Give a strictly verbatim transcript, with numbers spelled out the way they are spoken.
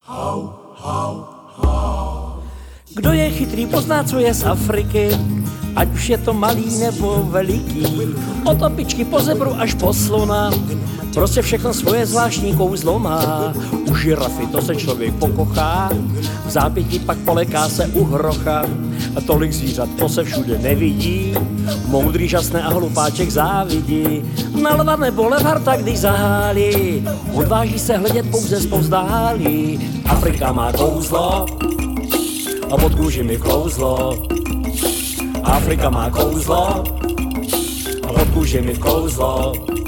Kdo je chytrý, pozná, co je z Afriky, ať už je to malý nebo veliký. Od opičky po zebru až po slona, prostě všechno svoje zvláštní kouzlo má. U žirafy to se člověk pokochá, v zápětí pak poleká se u hrocha. A tolik zvířat, to se všude nevidí, moudrý žasne a hlupáček závidí. Na lva nebo levharta, když zahálí, odváží se hledět pouze zpovzdálí. Afrika má kouzlo a pod kůži mi kouzlo. Afrika má kouzlo a pod kůži mi kouzlo.